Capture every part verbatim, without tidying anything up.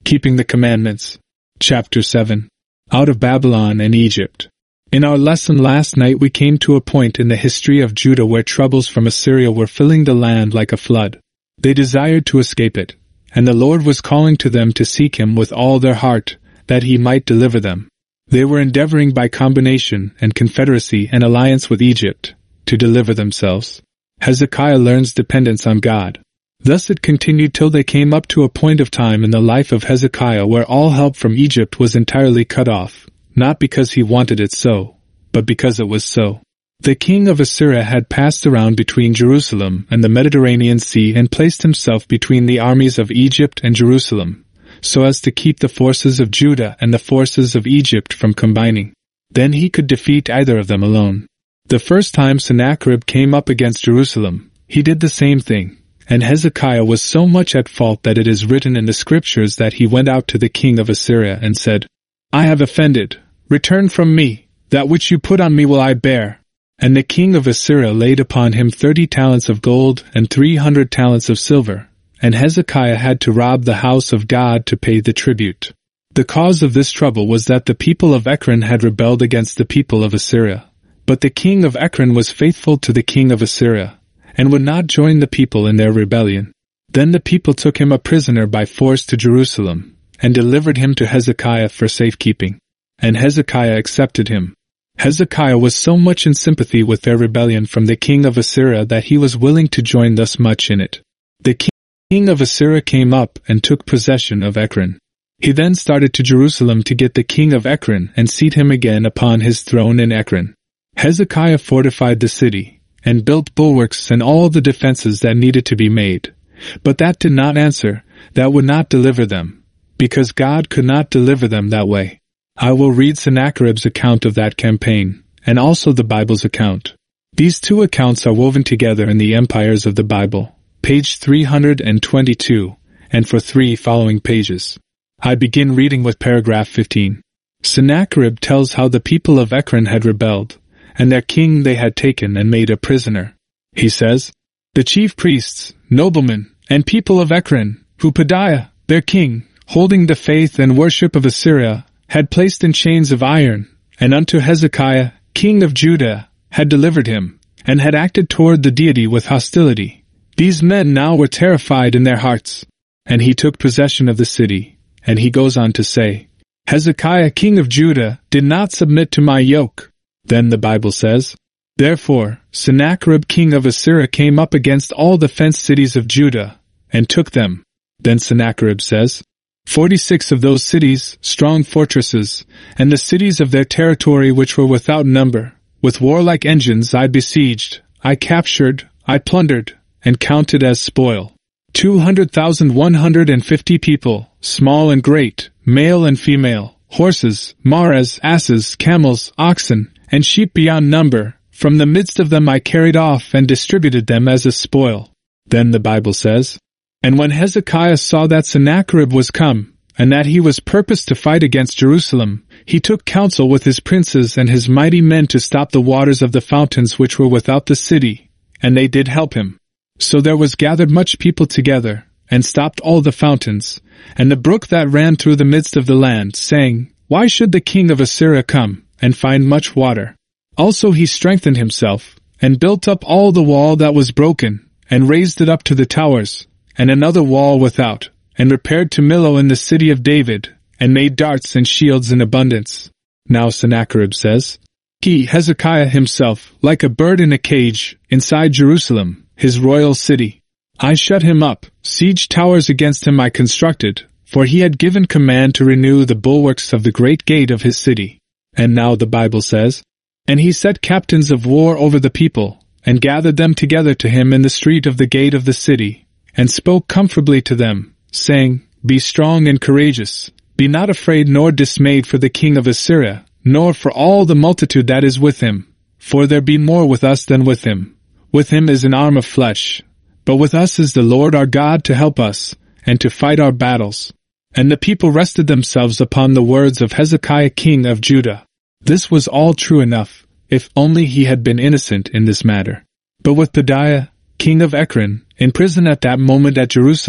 Keeping the Commandments. Chapter seven. Out of Babylon and Egypt. In our lesson last night we came to a point in the history of Judah where troubles from Assyria were filling the land like a flood. They desired to escape it, and the Lord was calling to them to seek Him with all their heart, that He might deliver them. They were endeavoring by combination and confederacy and alliance with Egypt to deliver themselves. Hezekiah learns dependence on God. Thus it continued till they came up to a point of time in the life of Hezekiah where all help from Egypt was entirely cut off, not because he wanted it so, but because it was so. The king of Assyria had passed around between Jerusalem and the Mediterranean Sea and placed himself between the armies of Egypt and Jerusalem, so as to keep the forces of Judah and the forces of Egypt from combining. Then he could defeat either of them alone. The first time Sennacherib came up against Jerusalem, he did the same thing. And Hezekiah was so much at fault that it is written in the scriptures that he went out to the king of Assyria and said, I have offended. Return from me. That which you put on me will I bear. And the king of Assyria laid upon him thirty talents of gold and three hundred talents of silver. And Hezekiah had to rob the house of God to pay the tribute. The cause of this trouble was that the people of Ekron had rebelled against the people of Assyria. But the king of Ekron was faithful to the king of Assyria, and would not join the people in their rebellion. Then the people took him a prisoner by force to Jerusalem, and delivered him to Hezekiah for safekeeping. And Hezekiah accepted him. Hezekiah was so much in sympathy with their rebellion from the king of Assyria that he was willing to join thus much in it. The king of Assyria came up and took possession of Ekron. He then started to Jerusalem to get the king of Ekron and seat him again upon his throne in Ekron. Hezekiah fortified the city, and built bulwarks and all the defenses that needed to be made. But that did not answer, that would not deliver them, because God could not deliver them that way. I will read Sennacherib's account of that campaign, and also the Bible's account. These two accounts are woven together in the Empires of the Bible, page three hundred twenty-two, and for three following pages. I begin reading with paragraph fifteen. Sennacherib tells how the people of Ekron had rebelled, and their king they had taken and made a prisoner. He says, the chief priests, noblemen, and people of Ekron, who Pedaiah, their king, holding the faith and worship of Assyria, had placed in chains of iron, and unto Hezekiah, king of Judah, had delivered him, and had acted toward the deity with hostility. These men now were terrified in their hearts. And he took possession of the city, and he goes on to say, Hezekiah, king of Judah, did not submit to my yoke. Then the Bible says, Therefore, Sennacherib king of Assyria came up against all the fenced cities of Judah, and took them. Then Sennacherib says, Forty-six of those cities, strong fortresses, and the cities of their territory which were without number, with warlike engines I besieged, I captured, I plundered, and counted as spoil. Two hundred thousand one hundred and fifty people, small and great, male and female, horses, mares, asses, camels, oxen, and sheep beyond number, from the midst of them I carried off and distributed them as a spoil. Then the Bible says, And when Hezekiah saw that Sennacherib was come, and that he was purposed to fight against Jerusalem, he took counsel with his princes and his mighty men to stop the waters of the fountains which were without the city, and they did help him. So there was gathered much people together, and stopped all the fountains, and the brook that ran through the midst of the land, saying, Why should the king of Assyria come, and find much water? Also he strengthened himself, and built up all the wall that was broken, and raised it up to the towers, and another wall without, and repaired to Millo in the city of David, and made darts and shields in abundance. Now Sennacherib says, He, Hezekiah himself, like a bird in a cage, inside Jerusalem, his royal city. I shut him up, siege towers against him I constructed, for he had given command to renew the bulwarks of the great gate of his city. And now the Bible says, And he set captains of war over the people, and gathered them together to him in the street of the gate of the city, and spoke comfortably to them, saying, Be strong and courageous, be not afraid nor dismayed for the king of Assyria, nor for all the multitude that is with him, for there be more with us than with him. With him is an arm of flesh, but with us is the Lord our God to help us, and to fight our battles. And the people rested themselves upon the words of Hezekiah king of Judah. This was all true enough, if only he had been innocent in this matter. But with Pedaiah, king of Ekron, in prison at that moment at Jerusalem,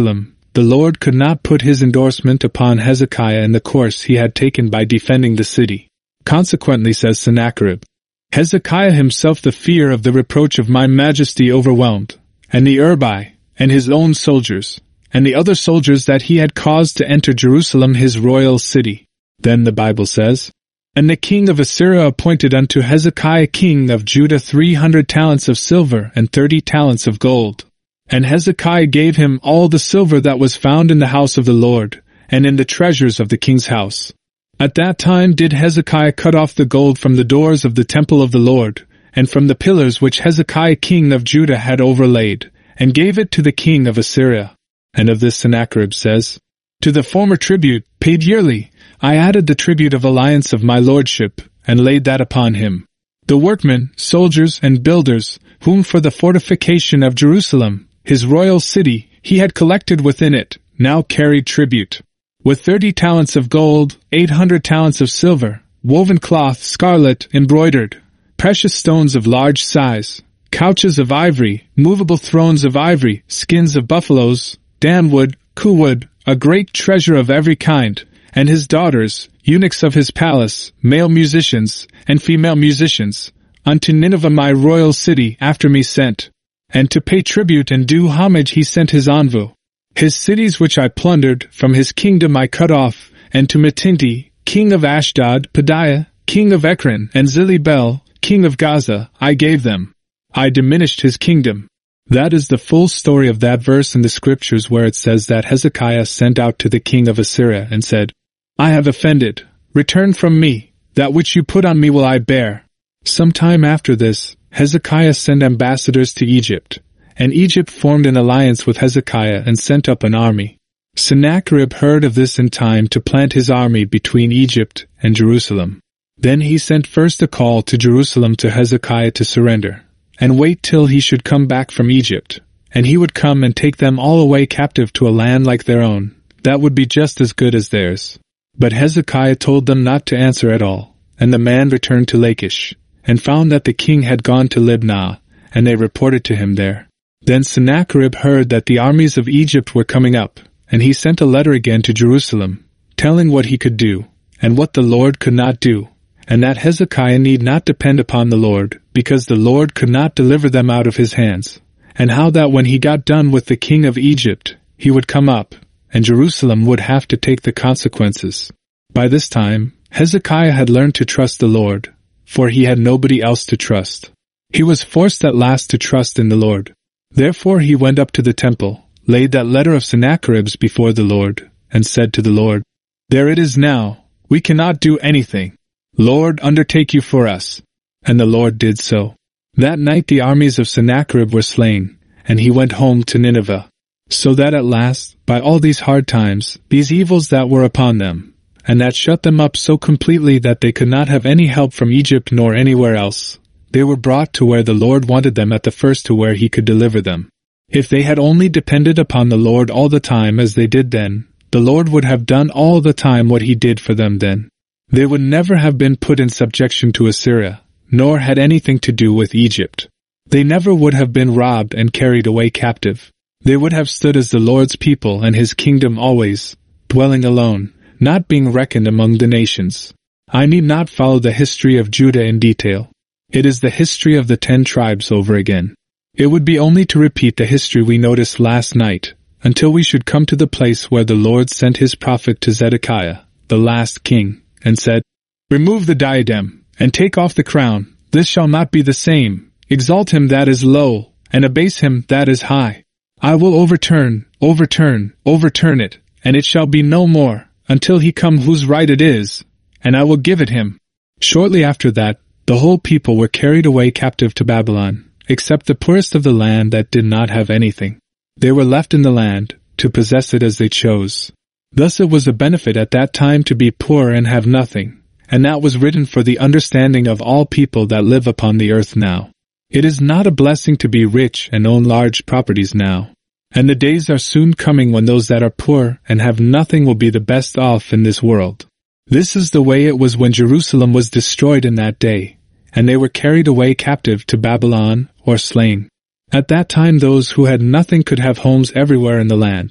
the Lord could not put his endorsement upon Hezekiah in the course he had taken by defending the city. Consequently, says Sennacherib, Hezekiah himself the fear of the reproach of my majesty overwhelmed, and the Urbai, and his own soldiers, and the other soldiers that he had caused to enter Jerusalem his royal city. Then the Bible says, And the king of Assyria appointed unto Hezekiah king of Judah three hundred talents of silver and thirty talents of gold. And Hezekiah gave him all the silver that was found in the house of the Lord, and in the treasures of the king's house. At that time did Hezekiah cut off the gold from the doors of the temple of the Lord, and from the pillars which Hezekiah king of Judah had overlaid, and gave it to the king of Assyria. And of this Sennacherib says, To the former tribute, paid yearly, I added the tribute of alliance of my lordship, and laid that upon him. The workmen, soldiers, and builders, whom for the fortification of Jerusalem, his royal city, he had collected within it, now carried tribute. With thirty talents of gold, eight hundred talents of silver, woven cloth, scarlet, embroidered, precious stones of large size, couches of ivory, movable thrones of ivory, skins of buffaloes, damwood, kuwood, a great treasure of every kind, and his daughters, eunuchs of his palace, male musicians, and female musicians, unto Nineveh my royal city after me sent. And to pay tribute and do homage he sent his envoy. His cities which I plundered, from his kingdom I cut off, and to Metinti, king of Ashdod, Padiah, king of Ekron, and Zilibel, king of Gaza, I gave them. I diminished his kingdom. That is the full story of that verse in the scriptures where it says that Hezekiah sent out to the king of Assyria and said, I have offended. Return from me. That which you put on me will I bear. Some time after this, Hezekiah sent ambassadors to Egypt, and Egypt formed an alliance with Hezekiah and sent up an army. Sennacherib heard of this in time to plant his army between Egypt and Jerusalem. Then he sent first a call to Jerusalem to Hezekiah to surrender, and wait till he should come back from Egypt, and he would come and take them all away captive to a land like their own, that would be just as good as theirs. But Hezekiah told them not to answer at all, and the man returned to Lachish, and found that the king had gone to Libnah, and they reported to him there. Then Sennacherib heard that the armies of Egypt were coming up, and he sent a letter again to Jerusalem, telling what he could do, and what the Lord could not do, and that Hezekiah need not depend upon the Lord, because the Lord could not deliver them out of his hands, and how that when he got done with the king of Egypt, he would come up, and Jerusalem would have to take the consequences. By this time, Hezekiah had learned to trust the Lord, for he had nobody else to trust. He was forced at last to trust in the Lord. Therefore he went up to the temple, laid that letter of Sennacherib's before the Lord, and said to the Lord, There it is now, we cannot do anything. Lord, undertake you for us. And the Lord did so. That night the armies of Sennacherib were slain, and he went home to Nineveh. So that at last, by all these hard times, these evils that were upon them, and that shut them up so completely that they could not have any help from Egypt nor anywhere else, they were brought to where the Lord wanted them at the first, to where he could deliver them. If they had only depended upon the Lord all the time as they did then, the Lord would have done all the time what he did for them then. They would never have been put in subjection to Assyria, nor had anything to do with Egypt. They never would have been robbed and carried away captive. They would have stood as the Lord's people and his kingdom always, dwelling alone, not being reckoned among the nations. I need not follow the history of Judah in detail. It is the history of the ten tribes over again. It would be only to repeat the history we noticed last night, until we should come to the place where the Lord sent his prophet to Zedekiah, the last king, and said, Remove the diadem, and take off the crown. This shall not be the same. Exalt him that is low, and abase him that is high. I will overturn, overturn, overturn it, and it shall be no more, until he come whose right it is, and I will give it him. Shortly after that, the whole people were carried away captive to Babylon, except the poorest of the land that did not have anything. They were left in the land, to possess it as they chose. Thus it was a benefit at that time to be poor and have nothing, and that was written for the understanding of all people that live upon the earth now. It is not a blessing to be rich and own large properties now. And the days are soon coming when those that are poor and have nothing will be the best off in this world. This is the way it was when Jerusalem was destroyed in that day, and they were carried away captive to Babylon or slain. At that time those who had nothing could have homes everywhere in the land,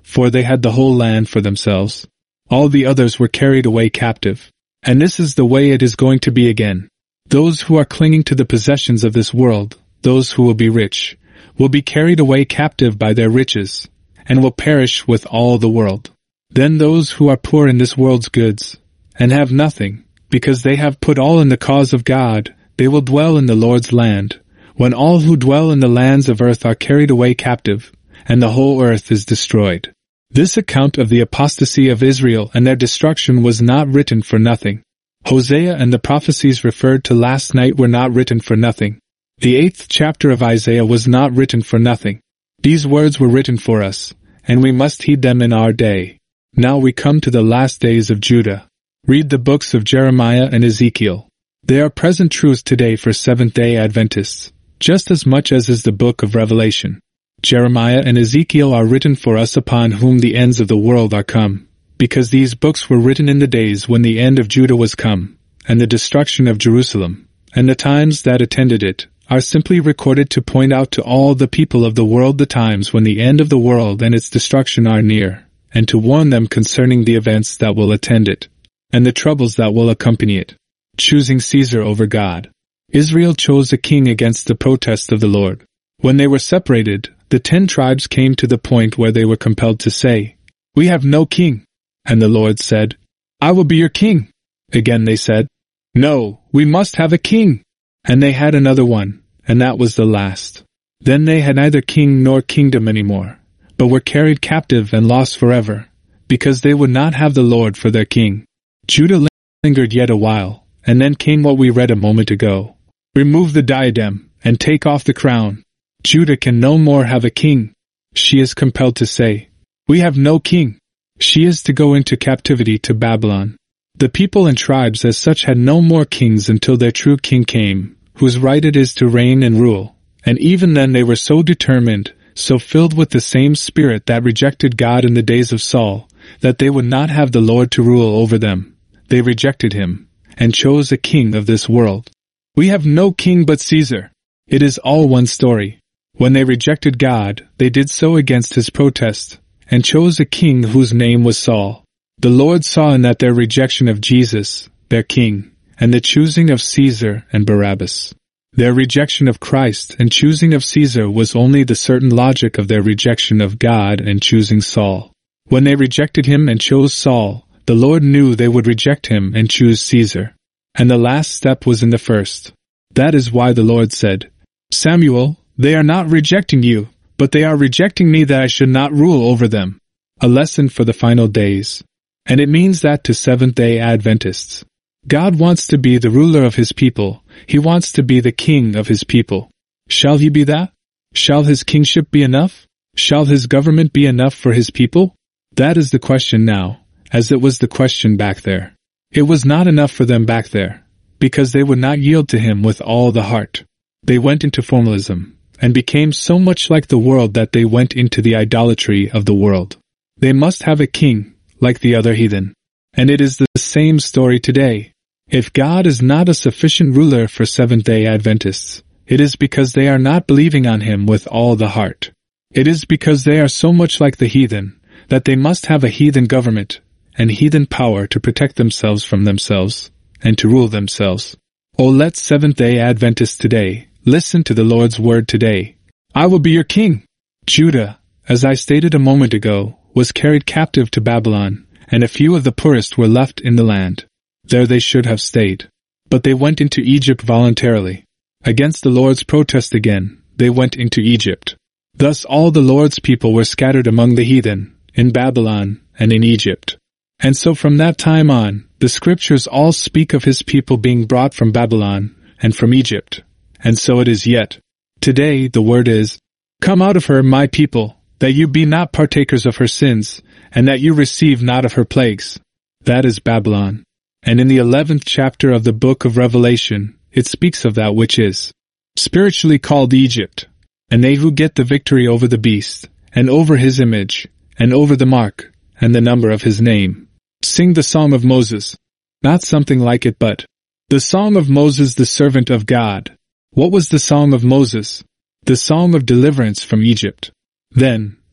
for they had the whole land for themselves. All the others were carried away captive. And this is the way it is going to be again. Those who are clinging to the possessions of this world, those who will be rich, will be carried away captive by their riches, and will perish with all the world. Then those who are poor in this world's goods, and have nothing, because they have put all in the cause of God, they will dwell in the Lord's land, when all who dwell in the lands of earth are carried away captive, and the whole earth is destroyed. This account of the apostasy of Israel and their destruction was not written for nothing. Hosea and the prophecies referred to last night were not written for nothing. The eighth chapter of Isaiah was not written for nothing. These words were written for us, and we must heed them in our day. Now we come to the last days of Judah. Read the books of Jeremiah and Ezekiel. They are present truths today for Seventh-day Adventists, just as much as is the book of Revelation. Jeremiah and Ezekiel are written for us upon whom the ends of the world are come, because these books were written in the days when the end of Judah was come, and the destruction of Jerusalem, and the times that attended it, are simply recorded to point out to all the people of the world the times when the end of the world and its destruction are near, and to warn them concerning the events that will attend it, and the troubles that will accompany it. Choosing Caesar over God. Israel chose a king against the protest of the Lord. When they were separated, the ten tribes came to the point where they were compelled to say, "We have no king." And the Lord said, "I will be your king." Again they said, "No, we must have a king." And they had another one, and that was the last. Then they had neither king nor kingdom any more, but were carried captive and lost forever, because they would not have the Lord for their king. Judah lingered yet a while, and then came what we read a moment ago. Remove the diadem, and take off the crown. Judah can no more have a king. She is compelled to say, "We have no king." She is to go into captivity to Babylon. The people and tribes as such had no more kings until their true king came, whose right it is to reign and rule, and even then they were so determined, so filled with the same spirit that rejected God in the days of Saul, that they would not have the Lord to rule over them. They rejected him, and chose a king of this world. We have no king but Caesar. It is all one story. When they rejected God, they did so against his protest, and chose a king whose name was Saul. The Lord saw in that their rejection of Jesus, their king, and the choosing of Caesar and Barabbas. Their rejection of Christ and choosing of Caesar was only the certain logic of their rejection of God and choosing Saul. When they rejected him and chose Saul, the Lord knew they would reject him and choose Caesar. And the last step was in the first. That is why the Lord said, "Samuel, they are not rejecting you, but they are rejecting me that I should not rule over them." A lesson for the final days. And it means that to Seventh-day Adventists. God wants to be the ruler of his people. He wants to be the king of his people. Shall he be that? Shall his kingship be enough? Shall his government be enough for his people? That is the question now, as it was the question back there. It was not enough for them back there, because they would not yield to him with all the heart. They went into formalism, and became so much like the world that they went into the idolatry of the world. They must have a king, like the other heathen. And it is the same story today. If God is not a sufficient ruler for Seventh-day Adventists, it is because they are not believing on him with all the heart. It is because they are so much like the heathen, that they must have a heathen government, and heathen power to protect themselves from themselves, and to rule themselves. Oh, let Seventh-day Adventists today listen to the Lord's word today. I will be your king. Judah, as I stated a moment ago, was carried captive to Babylon, and a few of the poorest were left in the land. There they should have stayed. But they went into Egypt voluntarily. Against the Lord's protest again, they went into Egypt. Thus all the Lord's people were scattered among the heathen, in Babylon and in Egypt. And so from that time on, the scriptures all speak of his people being brought from Babylon and from Egypt. And so it is yet. Today the word is, "Come out of her, my people, that you be not partakers of her sins, and that you receive not of her plagues." That is Babylon. And in the eleventh chapter of the book of Revelation, it speaks of that which is spiritually called Egypt, and they who get the victory over the beast, and over his image, and over the mark, and the number of his name. Sing the Song of Moses. Not something like it, but the Song of Moses, the servant of God. What was the Song of Moses? The song of deliverance from Egypt. Then,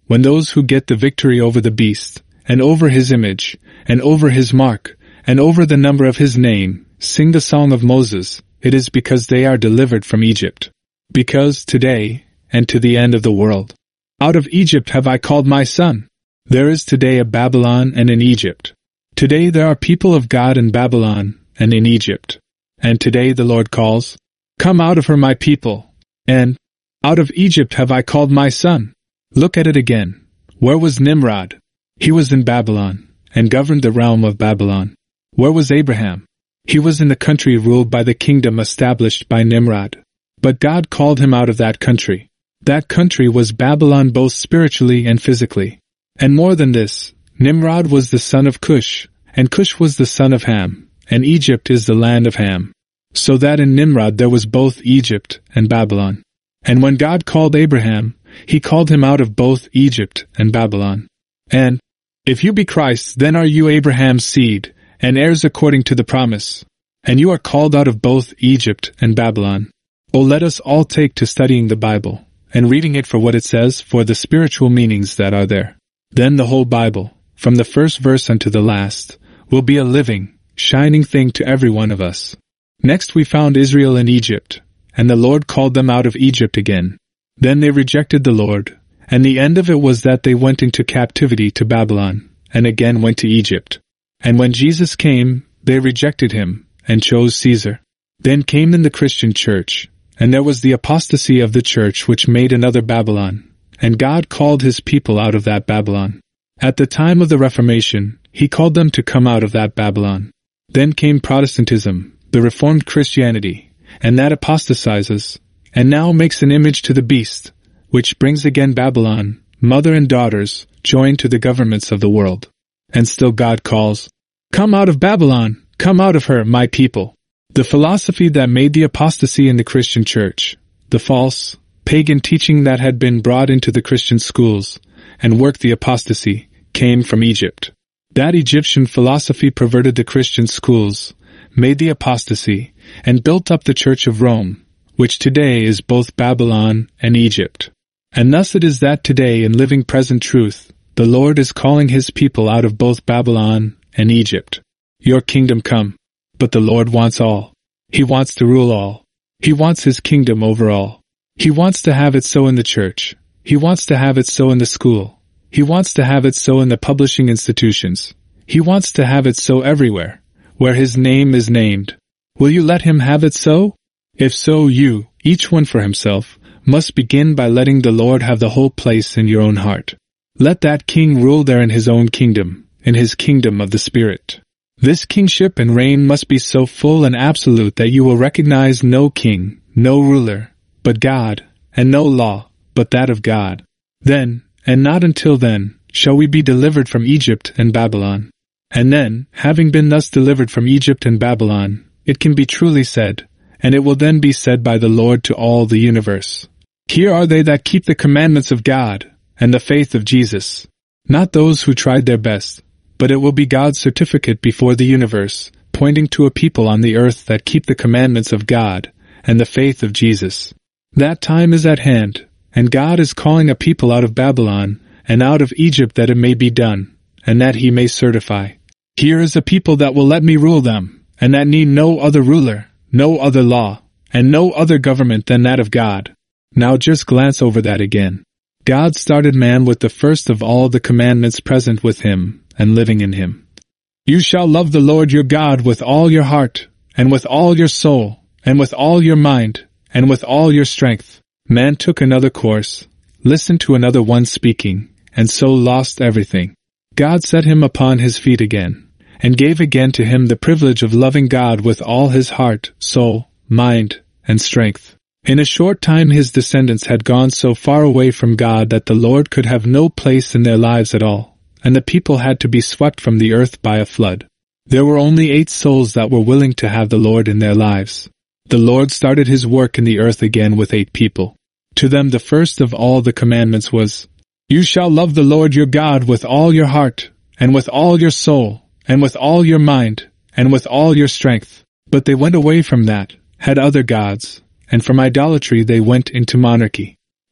when those who get the victory over the beast, and over his image, and over his mark, and over the number of his name, sing the song of Moses, it is because they are delivered from Egypt. Because today, and to the end of the world, out of Egypt have I called my son. There is today a Babylon and an Egypt. Today there are people of God in Babylon and in Egypt. And today the Lord calls, Come out of her, my people, and out of Egypt have I called my son. Look at it again. Where was Nimrod? He was in Babylon, and governed the realm of Babylon. Where was Abraham? He was in the country ruled by the kingdom established by Nimrod. But God called him out of that country. That country was Babylon both spiritually and physically. And more than this, Nimrod was the son of Cush, and Cush was the son of Ham, and Egypt is the land of Ham. So that in Nimrod there was both Egypt and Babylon. And when God called Abraham, he called him out of both Egypt and Babylon. And, if you be Christ, then are you Abraham's seed, and heirs according to the promise. And you are called out of both Egypt and Babylon. Oh, let us all take to studying the Bible, and reading it for what it says, for the spiritual meanings that are there. Then the whole Bible, from the first verse unto the last, will be a living, shining thing to every one of us. Next we found Israel in Egypt, and the Lord called them out of Egypt again. Then they rejected the Lord, and the end of it was that they went into captivity to Babylon, and again went to Egypt. And when Jesus came, they rejected him, and chose Caesar. Then came in the Christian church, and there was the apostasy of the church which made another Babylon, and God called his people out of that Babylon. At the time of the Reformation, he called them to come out of that Babylon. Then came Protestantism, the Reformed Christianity, and that apostatizes, and now makes an image to the beast, which brings again Babylon, mother and daughters, joined to the governments of the world. And still God calls, Come out of Babylon, come out of her, my people. The philosophy that made the apostasy in the Christian church, the false, pagan teaching that had been brought into the Christian schools, and worked the apostasy, came from Egypt. That Egyptian philosophy perverted the Christian schools, made the apostasy, and built up the Church of Rome, which today is both Babylon and Egypt. And thus it is that today in living present truth, the Lord is calling his people out of both Babylon and Egypt. Your kingdom come. But the Lord wants all. He wants to rule all. He wants his kingdom over all. He wants to have it so in the church. He wants to have it so in the school. He wants to have it so in the publishing institutions. He wants to have it so everywhere, where his name is named. Will you let him have it so? If so, you, each one for himself, must begin by letting the Lord have the whole place in your own heart. Let that king rule there in his own kingdom, in his kingdom of the Spirit. This kingship and reign must be so full and absolute that you will recognize no king, no ruler, but God, and no law, but that of God. Then, and not until then, shall we be delivered from Egypt and Babylon. And then, having been thus delivered from Egypt and Babylon, it can be truly said, and it will then be said by the Lord to all the universe, Here are they that keep the commandments of God, and the faith of Jesus. Not those who tried their best, but it will be God's certificate before the universe, pointing to a people on the earth that keep the commandments of God, and the faith of Jesus. That time is at hand, and God is calling a people out of Babylon, and out of Egypt that it may be done, and that he may certify. Here is a people that will let me rule them, and that need no other ruler, no other law, and no other government than that of God. Now just glance over that again. God started man with the first of all the commandments present with him, and living in him. You shall love the Lord your God with all your heart, and with all your soul, and with all your mind, and with all your strength. Man took another course, listened to another one speaking, and so lost everything. God set him upon his feet again, and gave again to him the privilege of loving God with all his heart, soul, mind, and strength. In a short time his descendants had gone so far away from God that the Lord could have no place in their lives at all, and the people had to be swept from the earth by a flood. There were only eight souls that were willing to have the Lord in their lives. The Lord started his work in the earth again with eight people. To them the first of all the commandments was, You shall love the Lord your God with all your heart, and with all your soul, and with all your mind, and with all your strength. But they went away from that, had other gods, and from idolatry they went into monarchy.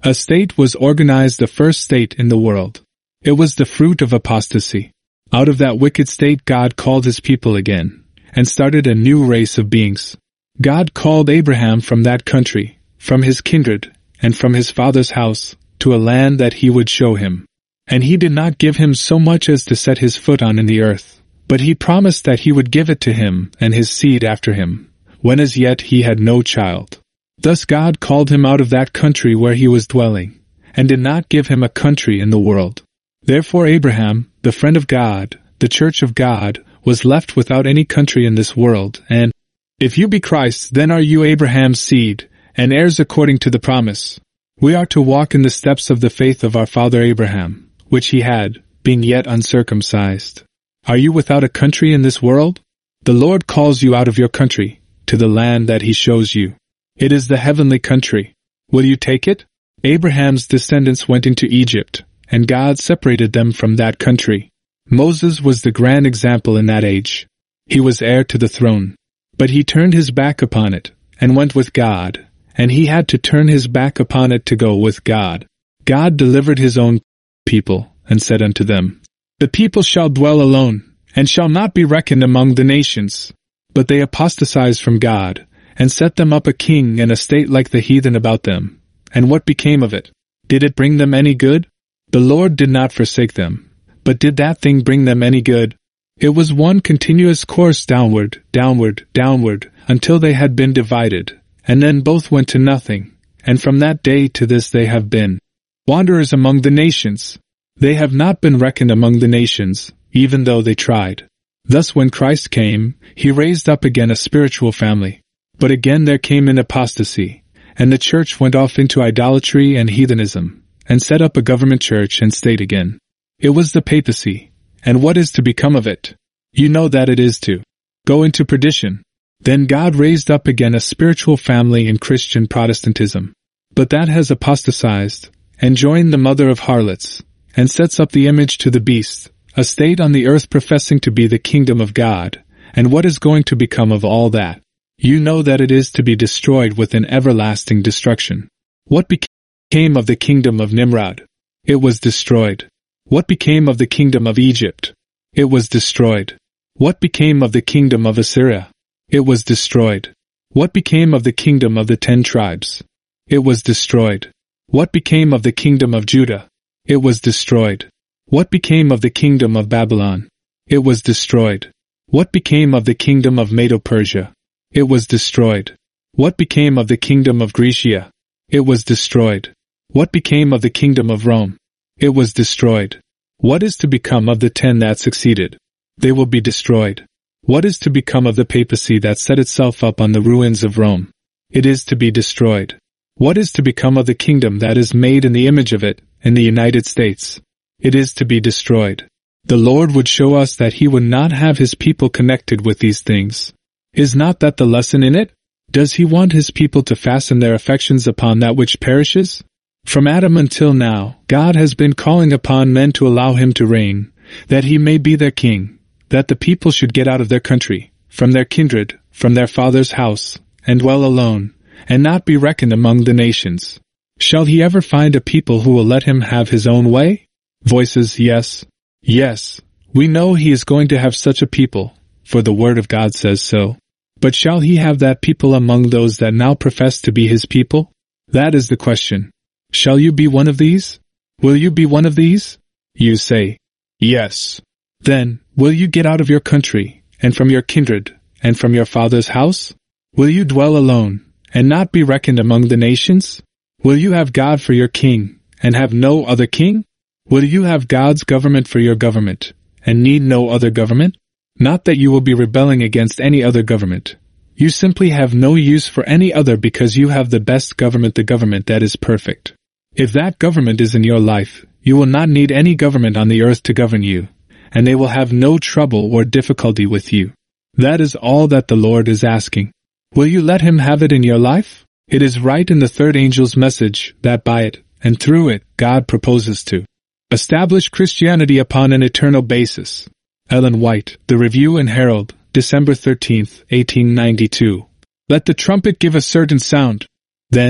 A state was organized, the first state in the world. It was the fruit of apostasy. Out of that wicked state God called his people again, and started a new race of beings. God called Abraham from that country, from his kindred, and from his father's house, to a land that he would show him. And he did not give him so much as to set his foot on in the earth, but he promised that he would give it to him and his seed after him, when as yet he had no child. Thus God called him out of that country where he was dwelling, and did not give him a country in the world. Therefore Abraham, the friend of God, the church of God, was left without any country in this world, and, if you be Christ, then are you Abraham's seed, and heirs according to the promise. We are to walk in the steps of the faith of our father Abraham, which he had, being yet uncircumcised. Are you without a country in this world? The Lord calls you out of your country, to the land that he shows you. It is the heavenly country. Will you take it? Abraham's descendants went into Egypt, and God separated them from that country. Moses was the grand example in that age. He was heir to the throne. But he turned his back upon it, and went with God, and he had to turn his back upon it to go with God. God delivered his own people, and said unto them, The people shall dwell alone, and shall not be reckoned among the nations. But they apostatized from God, and set them up a king and a state like the heathen about them. And what became of it? Did it bring them any good? The Lord did not forsake them. But did that thing bring them any good? It was one continuous course downward, downward, downward, until they had been divided, and then both went to nothing, and from that day to this they have been wanderers among the nations. They have not been reckoned among the nations, even though they tried. Thus when Christ came, he raised up again a spiritual family. But again there came in apostasy, and the church went off into idolatry and heathenism, and set up a government church and state again. It was the papacy. And what is to become of it? You know that it is to go into perdition. Then God raised up again a spiritual family in Christian Protestantism. But that has apostatized, and joined the mother of harlots, and sets up the image to the beast, a state on the earth professing to be the kingdom of God. And what is going to become of all that? You know that it is to be destroyed with an everlasting destruction. What became of the kingdom of Nimrod? It was destroyed. What became of the kingdom of Egypt? It was destroyed. What became of the kingdom of Assyria? It was destroyed. What became of the kingdom of the ten tribes? It was destroyed. What became of the kingdom of Judah? It was destroyed. What became of the kingdom of Babylon? It was destroyed. What became of the kingdom of Medo-Persia? It was destroyed. What became of the kingdom of Grecia? It was destroyed. What became of the kingdom of Rome? It was destroyed. What is to become of the ten that succeeded? They will be destroyed. What is to become of the papacy that set itself up on the ruins of Rome? It is to be destroyed. What is to become of the kingdom that is made in the image of it, in the United States? It is to be destroyed. The Lord would show us that he would not have his people connected with these things. Is not that the lesson in it? Does he want his people to fasten their affections upon that which perishes? From Adam until now, God has been calling upon men to allow him to reign, that he may be their king, that the people should get out of their country, from their kindred, from their father's house, and dwell alone, and not be reckoned among the nations. Shall he ever find a people who will let him have his own way? Voices, yes. Yes, we know he is going to have such a people, for the word of God says so. But shall he have that people among those that now profess to be his people? That is the question. Shall you be one of these? Will you be one of these? You say, yes. Then, will you get out of your country, and from your kindred, and from your father's house? Will you dwell alone, and not be reckoned among the nations? Will you have God for your king, and have no other king? Will you have God's government for your government, and need no other government? Not that you will be rebelling against any other government. You simply have no use for any other because you have the best government, the government that is perfect. If that government is in your life, you will not need any government on the earth to govern you, and they will have no trouble or difficulty with you. That is all that the Lord is asking. Will you let him have it in your life? It is right in the third angel's message that by it, and through it, God proposes to establish Christianity upon an eternal basis. Ellen White, The Review and Herald, December thirteenth, eighteen ninety-two. Let the trumpet give a certain sound. Then,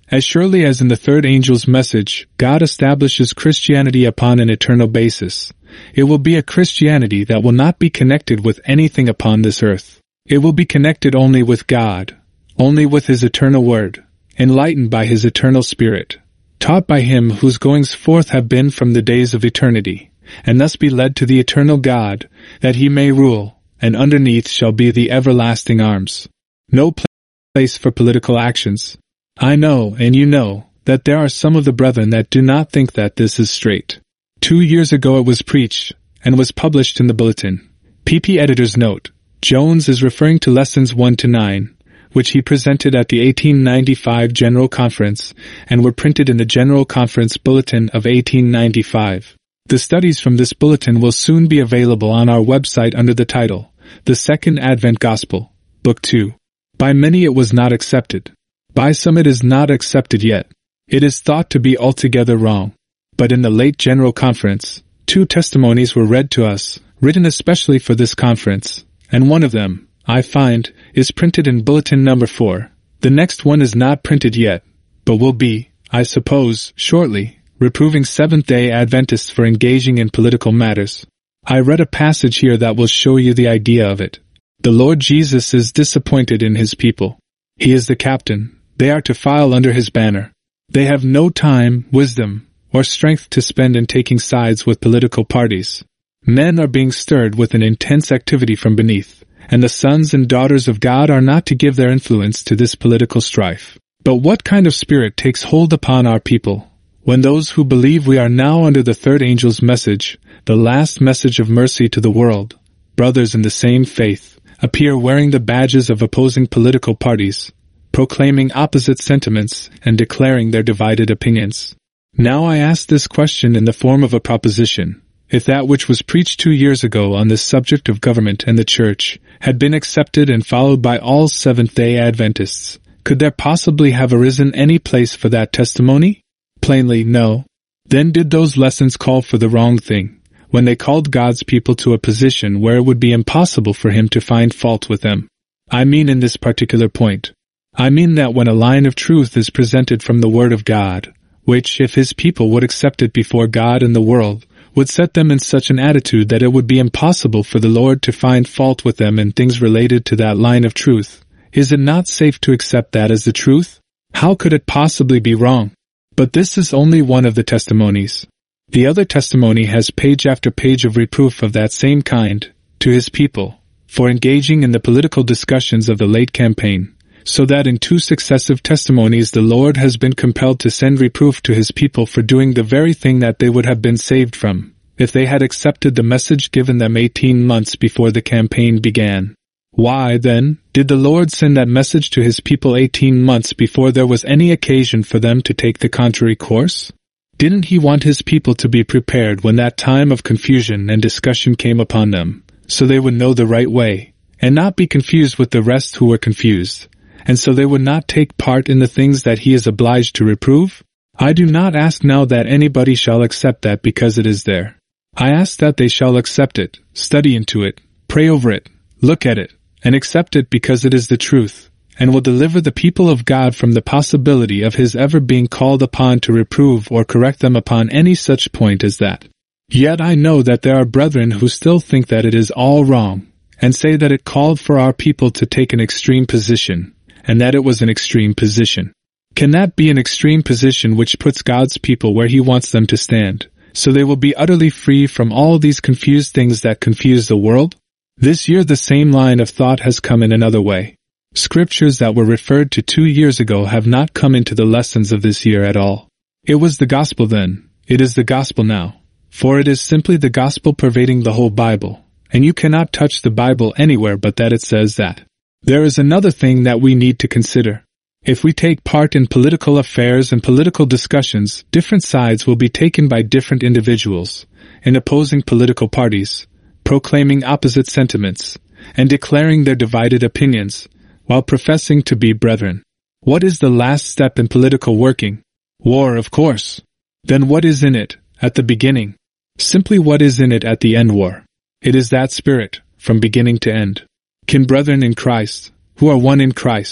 As surely as in the third angel's message, God establishes Christianity upon an eternal basis, it will be a Christianity that will not be connected with anything upon this earth. It will be connected only with God, only with His eternal Word, enlightened by His eternal Spirit, taught by Him whose goings forth have been from the days of eternity, and thus be led to the eternal God, that He may rule, and underneath shall be the everlasting arms. No place for political actions. I know, and you know, that there are some of the brethren that do not think that this is straight. Two years ago it was preached, and was published in the bulletin. P P Editor's Note. Jones is referring to lessons one to nine, which he presented at the eighteen ninety-five General Conference, and were printed in the General Conference Bulletin of eighteen ninety-five. The studies from this bulletin will soon be available on our website under the title, The Second Advent Gospel, Book two. By many it was not accepted. By some it is not accepted yet. It is thought to be altogether wrong. But in the late General Conference, two testimonies were read to us, written especially for this conference, and one of them, I find, is printed in Bulletin Number four. The next one is not printed yet, but will be, I suppose, shortly, reproving Seventh-day Adventists for engaging in political matters. I read a passage here that will show you the idea of it. The Lord Jesus is disappointed in His people. He is the captain. They are to file under His banner. They have no time, wisdom, or strength to spend in taking sides with political parties. Men are being stirred with an intense activity from beneath, and the sons and daughters of God are not to give their influence to this political strife. But what kind of spirit takes hold upon our people, when those who believe we are now under the third angel's message, the last message of mercy to the world, brothers in the same faith, appear wearing the badges of opposing political parties, proclaiming opposite sentiments and declaring their divided opinions? Now I ask this question in the form of a proposition. If that which was preached two years ago on this subject of government and the church had been accepted and followed by all Seventh-day Adventists, could there possibly have arisen any place for that testimony? Plainly, no. Then did those lessons call for the wrong thing, when they called God's people to a position where it would be impossible for Him to find fault with them? I mean in this particular point. I mean that when a line of truth is presented from the Word of God, which, if His people would accept it before God and the world, would set them in such an attitude that it would be impossible for the Lord to find fault with them in things related to that line of truth, is it not safe to accept that as the truth? How could it possibly be wrong? But this is only one of the testimonies. The other testimony has page after page of reproof of that same kind, to His people, for engaging in the political discussions of the late campaign, so that in two successive testimonies the Lord has been compelled to send reproof to His people for doing the very thing that they would have been saved from, if they had accepted the message given them eighteen months before the campaign began. Why, then, did the Lord send that message to His people eighteen months before there was any occasion for them to take the contrary course? Didn't He want His people to be prepared when that time of confusion and discussion came upon them, so they would know the right way, and not be confused with the rest who were confused, and so they would not take part in the things that He is obliged to reprove? I do not ask now that anybody shall accept that because it is there. I ask that they shall accept it, study into it, pray over it, look at it, and accept it because it is the truth, and will deliver the people of God from the possibility of His ever being called upon to reprove or correct them upon any such point as that. Yet I know that there are brethren who still think that it is all wrong, and say that it called for our people to take an extreme position, and that it was an extreme position. Can that be an extreme position which puts God's people where He wants them to stand, so they will be utterly free from all these confused things that confuse the world? This year the same line of thought has come in another way. Scriptures that were referred to two years ago have not come into the lessons of this year at all. It was the gospel then, it is the gospel now, for it is simply the gospel pervading the whole Bible, and you cannot touch the Bible anywhere but that it says that. There is another thing that we need to consider. If we take part in political affairs and political discussions, different sides will be taken by different individuals, in opposing political parties, proclaiming opposite sentiments, and declaring their divided opinions, while professing to be brethren. What is the last step in political working? War, of course. Then what is in it, at the beginning? Simply what is in it at the end war. It is that spirit, from beginning to end. Can brethren in Christ, who are one in Christ,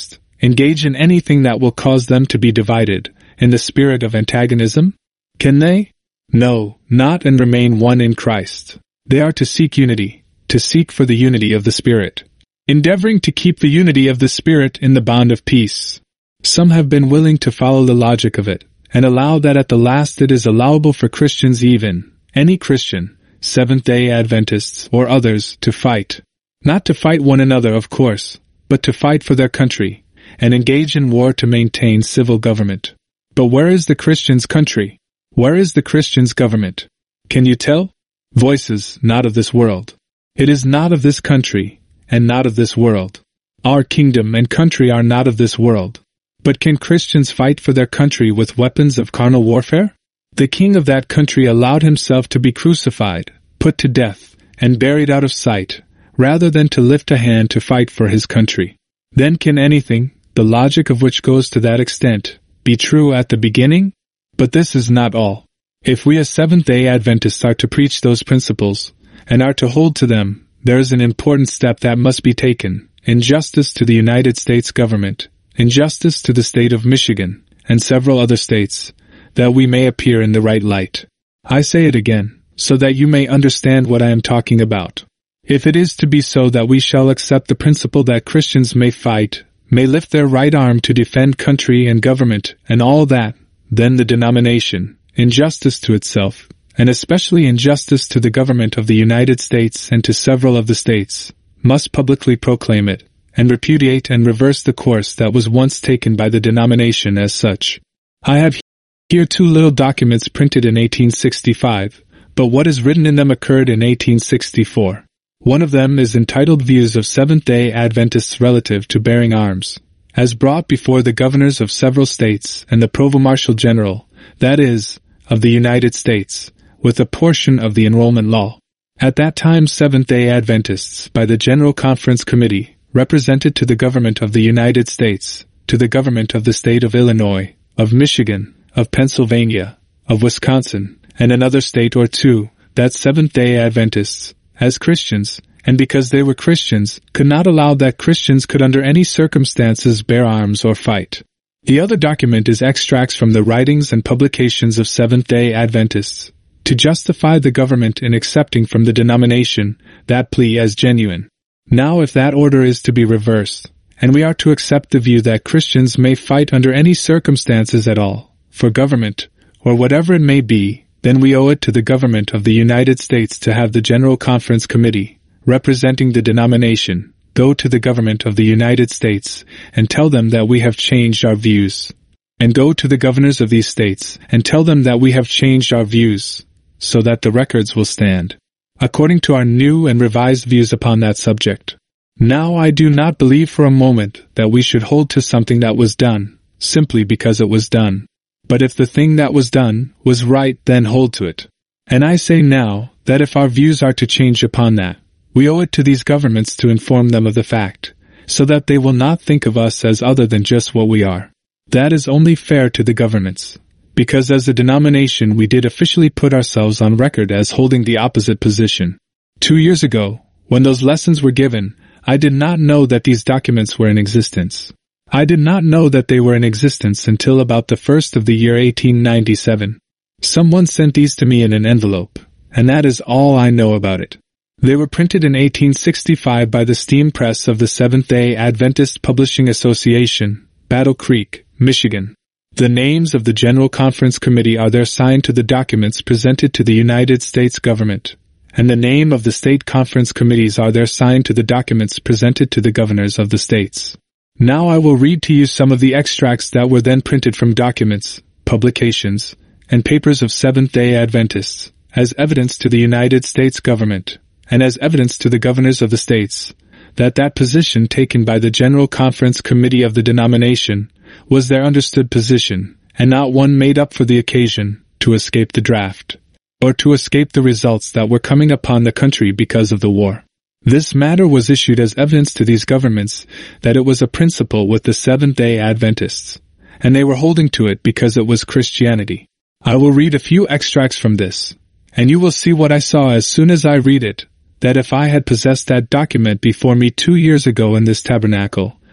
engage in anything that will cause them to be divided, in the spirit of antagonism? Can they? No, not and remain one in Christ. They are to seek unity, to seek for the unity of the Spirit, endeavoring to keep the unity of the Spirit in the bond of peace. Some have been willing to follow the logic of it, and allow that at the last it is allowable for Christians, even any Christian, Seventh-day Adventists or others, to fight. Not to fight one another, of course, but to fight for their country, and engage in war to maintain civil government. But where is the Christian's country? Where is the Christian's government? Can you tell? Voices, not of this world. It is not of this country, and not of this world. Our kingdom and country are not of this world. But can Christians fight for their country with weapons of carnal warfare? The king of that country allowed himself to be crucified, put to death, and buried out of sight, rather than to lift a hand to fight for his country. Then can anything, the logic of which goes to that extent, be true at the beginning? But this is not all. If we as Seventh-day Adventists are to preach those principles, and are to hold to them, there is an important step that must be taken, in justice to the United States government, in justice to the state of Michigan, and several other states, that we may appear in the right light. I say it again, so that you may understand what I am talking about. If it is to be so that we shall accept the principle that Christians may fight, may lift their right arm to defend country and government, and all that, then the denomination, in justice to itself, and especially in justice to the government of the United States and to several of the states, must publicly proclaim it, and repudiate and reverse the course that was once taken by the denomination as such. I have here two little documents printed in eighteen sixty-five, but what is written in them occurred in eighteen sixty-four. One of them is entitled Views of Seventh-day Adventists Relative to Bearing Arms, as brought before the governors of several states and the Provost-Marshal General, that is, of the United States, with a portion of the enrollment law. At that time Seventh-day Adventists, by the General Conference Committee, represented to the government of the United States, to the government of the state of Illinois, of Michigan, of Pennsylvania, of Wisconsin, and another state or two, that Seventh-day Adventists, as Christians, and because they were Christians, could not allow that Christians could under any circumstances bear arms or fight. The other document is extracts from the writings and publications of Seventh-day Adventists, to justify the government in accepting from the denomination that plea as genuine. Now if that order is to be reversed, and we are to accept the view that Christians may fight under any circumstances at all, for government, or whatever it may be, then we owe it to the government of the United States to have the General Conference Committee, representing the denomination, go to the government of the United States and tell them that we have changed our views. And go to the governors of these states and tell them that we have changed our views, so that the records will stand, according to our new and revised views upon that subject. Now I do not believe for a moment that we should hold to something that was done, simply because it was done. But if the thing that was done was right, then hold to it. And I say now that if our views are to change upon that, we owe it to these governments to inform them of the fact, so that they will not think of us as other than just what we are. That is only fair to the governments, because as a denomination we did officially put ourselves on record as holding the opposite position. Two years ago, when those lessons were given, I did not know that these documents were in existence. I did not know that they were in existence until about the first of the year eighteen ninety-seven. Someone sent these to me in an envelope, and that is all I know about it. They were printed in eighteen sixty-five by the steam press of the Seventh-day Adventist Publishing Association, Battle Creek, Michigan. The names of the General Conference Committee are there signed to the documents presented to the United States government, and the name of the state conference committees are there signed to the documents presented to the governors of the states. Now I will read to you some of the extracts that were then printed from documents, publications, and papers of Seventh-day Adventists, as evidence to the United States government, and as evidence to the governors of the states, that that position taken by the General Conference Committee of the denomination was their understood position, and not one made up for the occasion, to escape the draft, or to escape the results that were coming upon the country because of the war. This matter was issued as evidence to these governments that it was a principle with the Seventh-day Adventists, and they were holding to it because it was Christianity. I will read a few extracts from this, and you will see what I saw as soon as I read it, that if I had possessed that document before me two years ago in this tabernacle,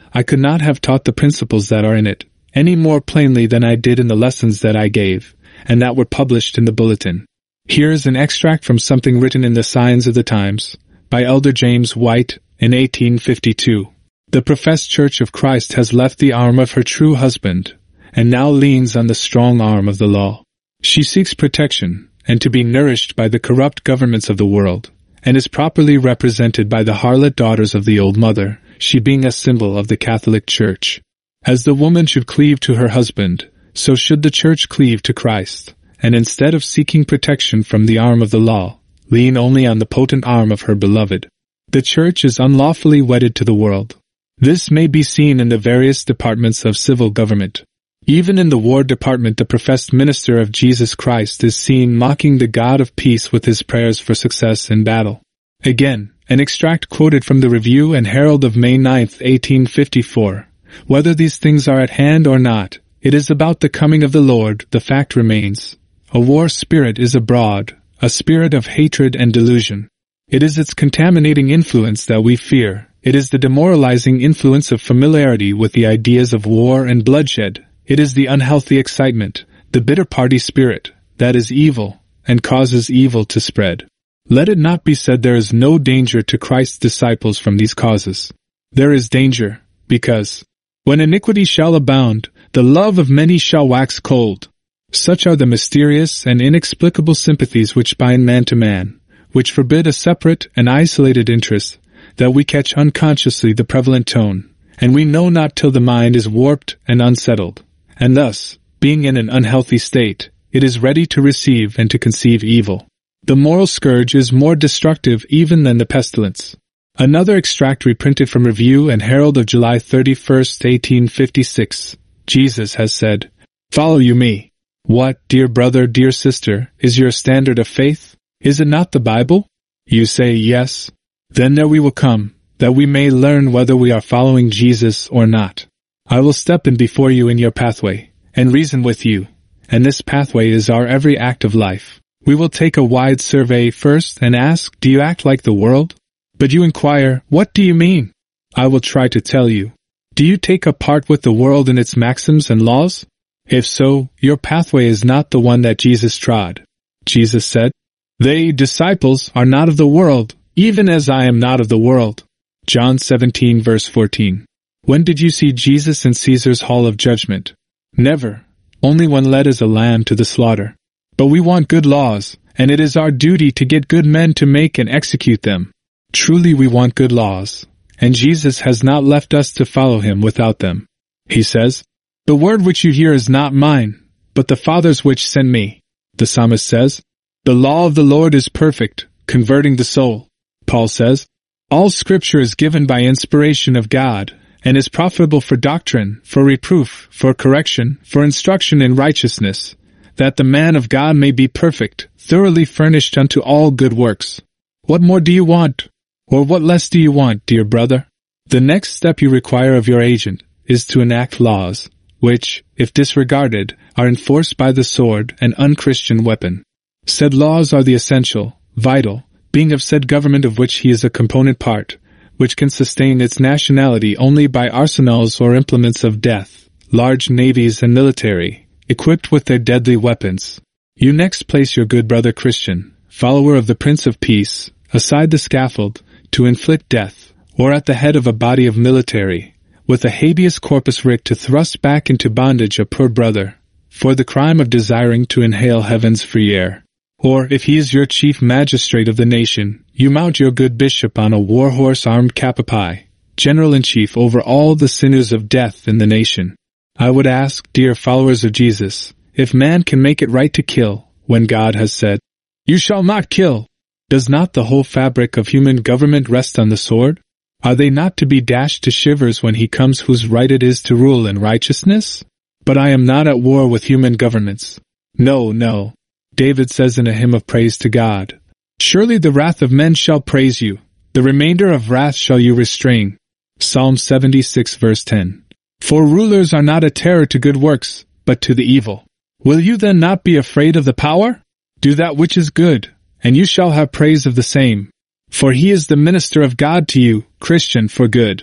I could not have taught the principles that are in it any more plainly than I did in the lessons that I gave, and that were published in the bulletin. Here is an extract from something written in the Signs of the Times, by Elder James White, in eighteen fifty-two. The professed Church of Christ has left the arm of her true husband, and now leans on the strong arm of the law. She seeks protection, and to be nourished by the corrupt governments of the world, and is properly represented by the harlot daughters of the old mother, she being a symbol of the Catholic Church. As the woman should cleave to her husband, so should the Church cleave to Christ, and instead of seeking protection from the arm of the law, lean only on the potent arm of her beloved. The Church is unlawfully wedded to the world. This may be seen in the various departments of civil government. Even in the War Department, the professed minister of Jesus Christ is seen mocking the God of peace with his prayers for success in battle. Again, an extract quoted from the Review and Herald of May ninth, eighteen fifty-four. Whether these things are at hand or not, it is about the coming of the Lord, the fact remains. A war spirit is abroad, a spirit of hatred and delusion. It is its contaminating influence that we fear. It is the demoralizing influence of familiarity with the ideas of war and bloodshed. It is the unhealthy excitement, the bitter party spirit, that is evil, and causes evil to spread. Let it not be said there is no danger to Christ's disciples from these causes. There is danger, because, when iniquity shall abound, the love of many shall wax cold. Such are the mysterious and inexplicable sympathies which bind man to man, which forbid a separate and isolated interest, that we catch unconsciously the prevalent tone, and we know not till the mind is warped and unsettled. And thus, being in an unhealthy state, it is ready to receive and to conceive evil. The moral scourge is more destructive even than the pestilence. Another extract reprinted from Review and Herald of July thirty-first, eighteen fifty-six. Jesus has said, "Follow you me." What, dear brother, dear sister, is your standard of faith? Is it not the Bible? You say yes. Then there we will come, that we may learn whether we are following Jesus or not. I will step in before you in your pathway, and reason with you, and this pathway is our every act of life. We will take a wide survey first and ask, do you act like the world? But you inquire, what do you mean? I will try to tell you. Do you take a part with the world in its maxims and laws? If so, your pathway is not the one that Jesus trod. Jesus said, "They, disciples, are not of the world, even as I am not of the world." John seventeen verse fourteen. When did you see Jesus in Caesar's hall of judgment? Never. Only when led as a lamb to the slaughter. But we want good laws, and it is our duty to get good men to make and execute them. Truly we want good laws, and Jesus has not left us to follow him without them. He says, "The word which you hear is not mine, but the Father's which sent me." The psalmist says, "The law of the Lord is perfect, converting the soul." Paul says, "All Scripture is given by inspiration of God, and is profitable for doctrine, for reproof, for correction, for instruction in righteousness, that the man of God may be perfect, thoroughly furnished unto all good works." What more do you want? Or what less do you want, dear brother? The next step you require of your agent is to enact laws, which, if disregarded, are enforced by the sword, an unchristian weapon. Said laws are the essential, vital, being of said government of which he is a component part, which can sustain its nationality only by arsenals or implements of death, large navies and military, equipped with their deadly weapons. You next place your good brother Christian, follower of the Prince of Peace, aside the scaffold, to inflict death, or at the head of a body of military, with a habeas corpus writ to thrust back into bondage a poor brother, for the crime of desiring to inhale heaven's free air. Or, if he is your chief magistrate of the nation, you mount your good bishop on a war-horse armed capapi, general-in-chief over all the sinews of death in the nation. I would ask, dear followers of Jesus, if man can make it right to kill, when God has said, "You shall not kill." Does not the whole fabric of human government rest on the sword? Are they not to be dashed to shivers when he comes whose right it is to rule in righteousness? But I am not at war with human governments. No, no. David says in a hymn of praise to God, "Surely the wrath of men shall praise you, the remainder of wrath shall you restrain." Psalm seventy-six verse ten. For rulers are not a terror to good works, but to the evil. Will you then not be afraid of the power? Do that which is good, and you shall have praise of the same. For he is the minister of God to you, Christian, for good.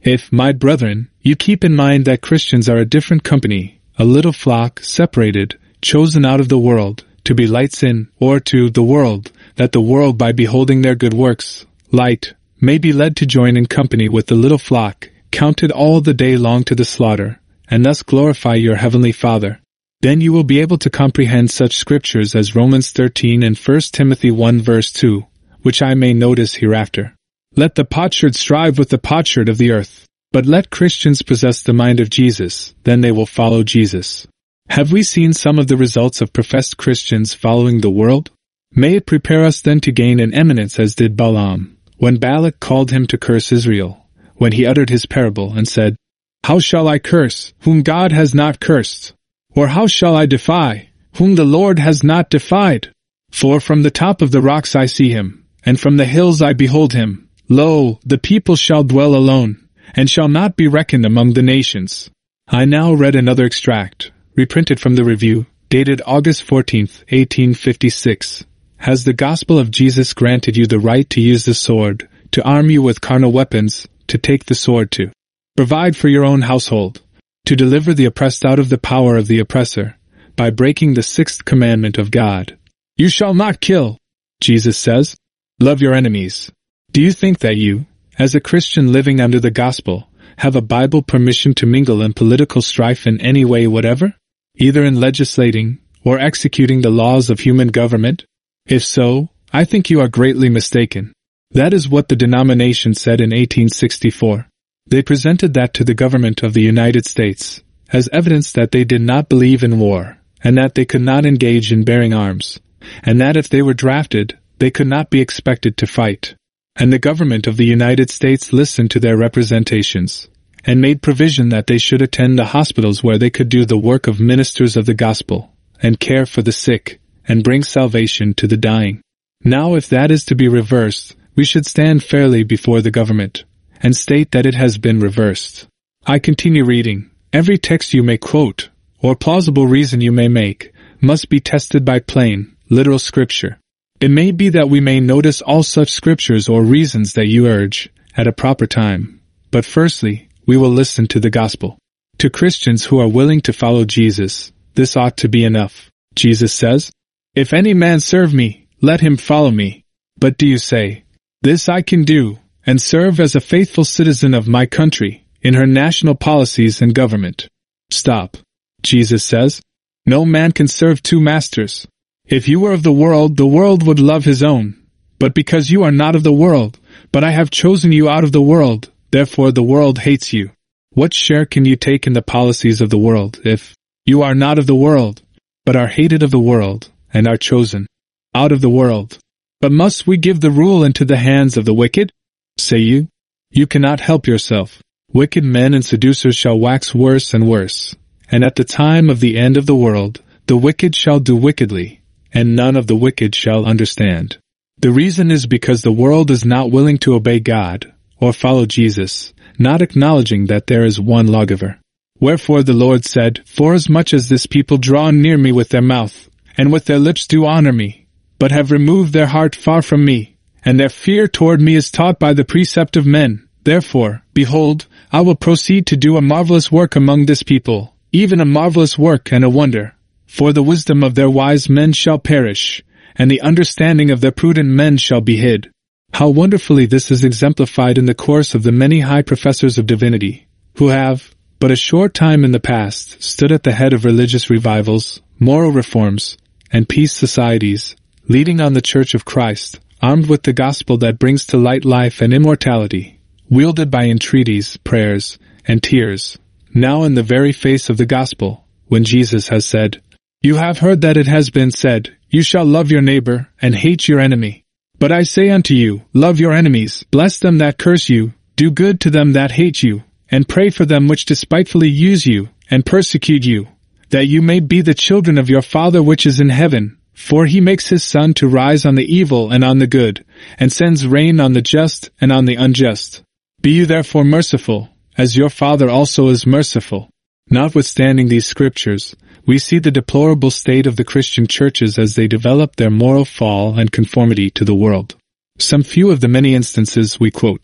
If, my brethren, you keep in mind that Christians are a different company, a little flock, separated, chosen out of the world, to be lights in, or to, the world, that the world by beholding their good works, light, may be led to join in company with the little flock, counted all the day long to the slaughter, and thus glorify your heavenly Father. Then you will be able to comprehend such scriptures as Romans thirteen and First Timothy one verse two, which I may notice hereafter. Let the potsherd strive with the potsherd of the earth, but let Christians possess the mind of Jesus, then they will follow Jesus. Have we seen some of the results of professed Christians following the world? May it prepare us then to gain an eminence as did Balaam, when Balak called him to curse Israel, when he uttered his parable and said, How shall I curse, whom God has not cursed? Or how shall I defy, whom the Lord has not defied? For from the top of the rocks I see him, and from the hills I behold him. Lo, the people shall dwell alone, and shall not be reckoned among the nations. I now read another extract, reprinted from the Review, dated August fourteenth, eighteen fifty-six. Has the gospel of Jesus granted you the right to use the sword, to arm you with carnal weapons, to take the sword to provide for your own household, to deliver the oppressed out of the power of the oppressor, by breaking the sixth commandment of God? You shall not kill, Jesus says. Love your enemies. Do you think that you, as a Christian living under the gospel, have a Bible permission to mingle in political strife in any way whatever? Either in legislating, or executing the laws of human government? If so, I think you are greatly mistaken. That is what the denomination said in eighteen sixty-four. They presented that to the government of the United States, as evidence that they did not believe in war, and that they could not engage in bearing arms, and that if they were drafted, they could not be expected to fight. And the government of the United States listened to their representations, and made provision that they should attend the hospitals where they could do the work of ministers of the gospel, and care for the sick, and bring salvation to the dying. Now if that is to be reversed, we should stand fairly before the government, and state that it has been reversed. I continue reading. Every text you may quote, or plausible reason you may make, must be tested by plain, literal scripture. It may be that we may notice all such scriptures or reasons that you urge, at a proper time. But firstly, we will listen to the gospel. To Christians who are willing to follow Jesus, this ought to be enough. Jesus says, If any man serve me, let him follow me. But do you say, This I can do, and serve as a faithful citizen of my country, in her national policies and government? Stop. Jesus says, No man can serve two masters. If you were of the world, the world would love his own. But because you are not of the world, but I have chosen you out of the world, therefore the world hates you. What share can you take in the policies of the world, if you are not of the world, but are hated of the world, and are chosen out of the world? But must we give the rule into the hands of the wicked? Say you? You cannot help yourself. Wicked men and seducers shall wax worse and worse, and at the time of the end of the world, the wicked shall do wickedly, and none of the wicked shall understand. The reason is because the world is not willing to obey God, or follow Jesus, not acknowledging that there is one lawgiver. Wherefore the Lord said, Forasmuch as this people draw near me with their mouth, and with their lips do honor me, but have removed their heart far from me, and their fear toward me is taught by the precept of men. Therefore, behold, I will proceed to do a marvelous work among this people, even a marvelous work and a wonder. For the wisdom of their wise men shall perish, and the understanding of their prudent men shall be hid. How wonderfully this is exemplified in the course of the many high professors of divinity, who have, but a short time in the past, stood at the head of religious revivals, moral reforms, and peace societies, leading on the Church of Christ, armed with the gospel that brings to light life and immortality, wielded by entreaties, prayers, and tears, now in the very face of the gospel, when Jesus has said, You have heard that it has been said, You shall love your neighbor, and hate your enemy. But I say unto you, love your enemies, bless them that curse you, do good to them that hate you, and pray for them which despitefully use you, and persecute you, that you may be the children of your Father which is in heaven. For he makes his sun to rise on the evil and on the good, and sends rain on the just and on the unjust. Be you therefore merciful, as your Father also is merciful. Notwithstanding these scriptures, we see the deplorable state of the Christian churches as they develop their moral fall and conformity to the world. Some few of the many instances we quote.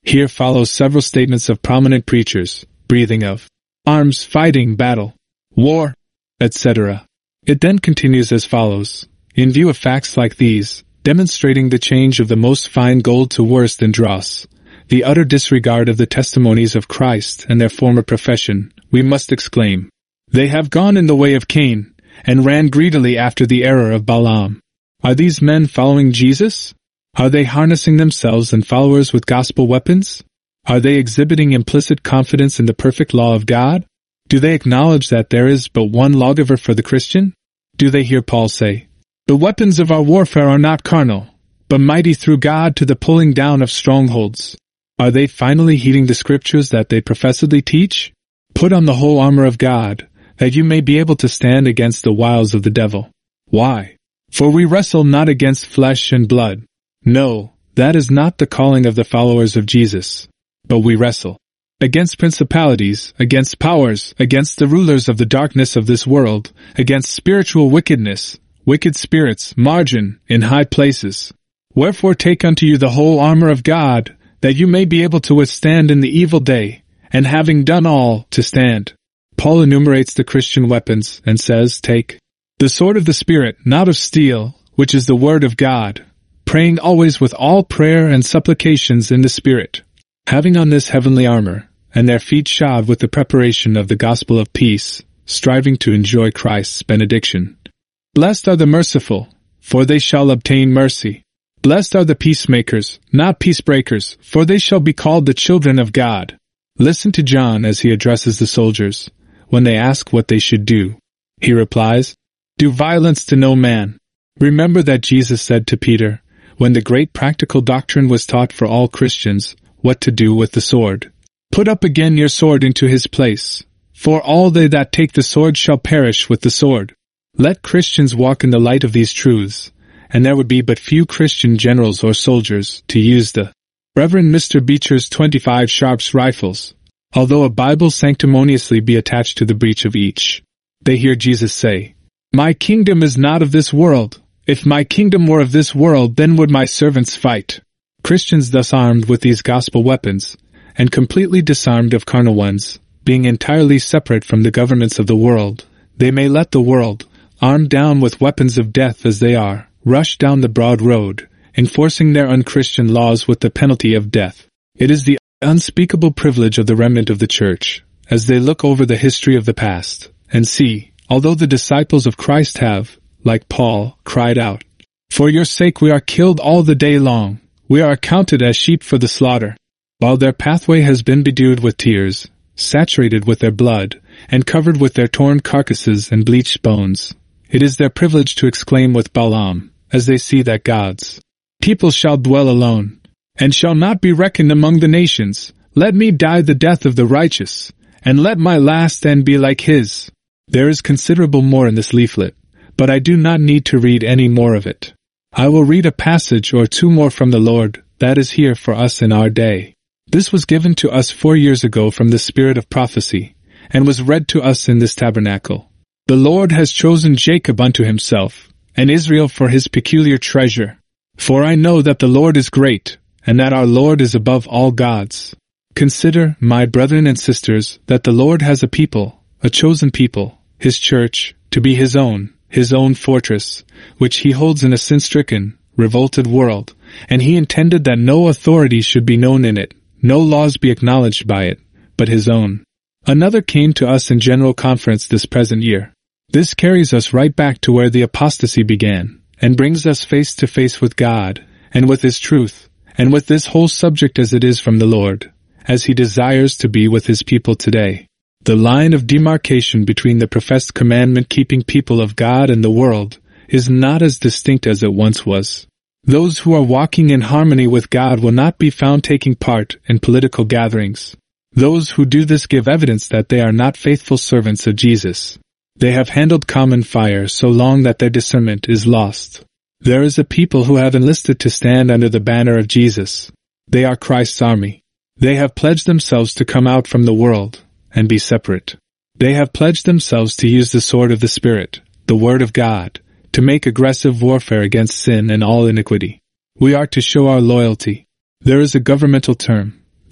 Here follows several statements of prominent preachers, breathing of arms, fighting, battle, war, et cetera. It then continues as follows. In view of facts like these, demonstrating the change of the most fine gold to worse than dross, the utter disregard of the testimonies of Christ and their former profession, we must exclaim, they have gone in the way of Cain, and ran greedily after the error of Balaam. Are these men following Jesus? Are they harnessing themselves and followers with gospel weapons? Are they exhibiting implicit confidence in the perfect law of God? Do they acknowledge that there is but one lawgiver for the Christian? Do they hear Paul say, the weapons of our warfare are not carnal, but mighty through God to the pulling down of strongholds? Are they finally heeding the scriptures that they professedly teach? Put on the whole armor of God, that you may be able to stand against the wiles of the devil. Why? For we wrestle not against flesh and blood. No, that is not the calling of the followers of Jesus. But we wrestle against principalities, against powers, against the rulers of the darkness of this world, against spiritual wickedness, wicked spirits, margin, in high places. Wherefore take unto you the whole armor of God, that you may be able to withstand in the evil day, and having done all, to stand. Paul enumerates the Christian weapons, and says, take the sword of the Spirit, not of steel, which is the word of God, praying always with all prayer and supplications in the Spirit, having on this heavenly armor, and their feet shod with the preparation of the gospel of peace, striving to enjoy Christ's benediction. Blessed are the merciful, for they shall obtain mercy. Blessed are the peacemakers, not peacebreakers, for they shall be called the children of God. Listen to John as he addresses the soldiers, when they ask what they should do. He replies, do violence to no man. Remember that Jesus said to Peter, when the great practical doctrine was taught for all Christians, what to do with the sword. Put up again your sword into his place, for all they that take the sword shall perish with the sword. Let Christians walk in the light of these truths, and there would be but few Christian generals or soldiers to use the Reverend Mister Beecher's twenty-five Sharps rifles, although a Bible sanctimoniously be attached to the breech of each. They hear Jesus say, my kingdom is not of this world. If my kingdom were of this world, then would my servants fight. Christians thus armed with these gospel weapons, and completely disarmed of carnal ones, being entirely separate from the governments of the world, they may let the world, armed down with weapons of death as they are, rush down the broad road, enforcing their unchristian laws with the penalty of death. It is the unspeakable privilege of the remnant of the church, as they look over the history of the past, and see, although the disciples of Christ have, like Paul, cried out, for your sake we are killed all the day long, we are accounted as sheep for the slaughter. While their pathway has been bedewed with tears, saturated with their blood, and covered with their torn carcasses and bleached bones, it is their privilege to exclaim with Balaam, as they see that God's people shall dwell alone, and shall not be reckoned among the nations. Let me die the death of the righteous, and let my last end be like his. There is considerable more in this leaflet, but I do not need to read any more of it. I will read a passage or two more from the Lord that is here for us in our day. This was given to us four years ago from the spirit of prophecy, and was read to us in this tabernacle. The Lord has chosen Jacob unto himself, and Israel for his peculiar treasure. For I know that the Lord is great, and that our Lord is above all gods. Consider, my brethren and sisters, that the Lord has a people, a chosen people, his church, to be his own, his own fortress, which he holds in a sin-stricken, revolted world, and he intended that no authority should be known in it, no laws be acknowledged by it, but his own. Another came to us in general conference this present year. This carries us right back to where the apostasy began, and brings us face to face with God, and with his truth, and with this whole subject as it is from the Lord, as he desires to be with his people today. The line of demarcation between the professed commandment-keeping people of God and the world is not as distinct as it once was. Those who are walking in harmony with God will not be found taking part in political gatherings. Those who do this give evidence that they are not faithful servants of Jesus. They have handled common fire so long that their discernment is lost. There is a people who have enlisted to stand under the banner of Jesus. They are Christ's army. They have pledged themselves to come out from the world and be separate. They have pledged themselves to use the sword of the Spirit, the Word of God, to make aggressive warfare against sin and all iniquity. We are to show our loyalty. There is a governmental term,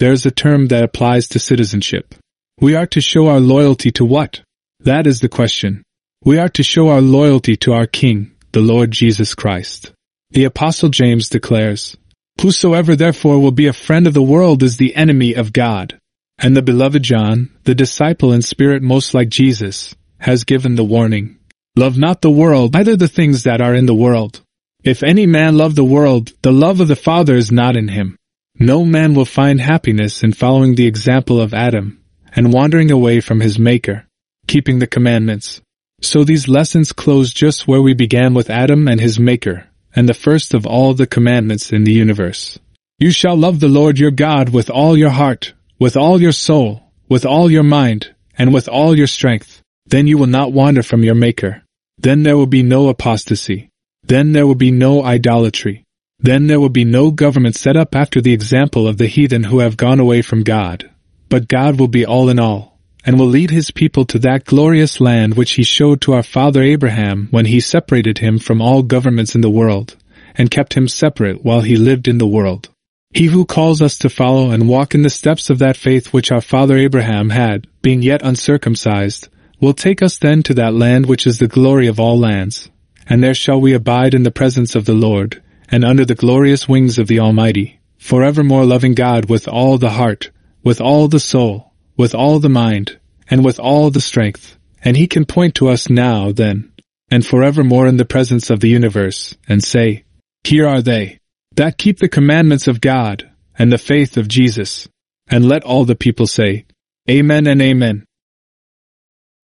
There is a term that applies to citizenship. We are to show our loyalty to what? That is the question. We are to show our loyalty to our King, the Lord Jesus Christ. The Apostle James declares, "Whosoever therefore will be a friend of the world is the enemy of God." And the beloved John, the disciple in spirit most like Jesus, has given the warning, "Love not the world, neither the things that are in the world. If any man love the world, the love of the Father is not in him." No man will find happiness in following the example of Adam, and wandering away from his Maker, keeping the commandments. So these lessons close just where we began with Adam and his Maker, and the first of all the commandments in the universe. You shall love the Lord your God with all your heart, with all your soul, with all your mind, and with all your strength. Then you will not wander from your Maker. Then there will be no apostasy. Then there will be no idolatry. Then there will be no government set up after the example of the heathen who have gone away from God. But God will be all in all, and will lead his people to that glorious land which he showed to our father Abraham when he separated him from all governments in the world, and kept him separate while he lived in the world. He who calls us to follow and walk in the steps of that faith which our father Abraham had, being yet uncircumcised, will take us then to that land which is the glory of all lands, and there shall we abide in the presence of the Lord, and under the glorious wings of the Almighty, forevermore loving God with all the heart, with all the soul, with all the mind, and with all the strength. And he can point to us now, then, and forevermore in the presence of the universe, and say, "Here are they, that keep the commandments of God, and the faith of Jesus." And let all the people say, Amen and Amen.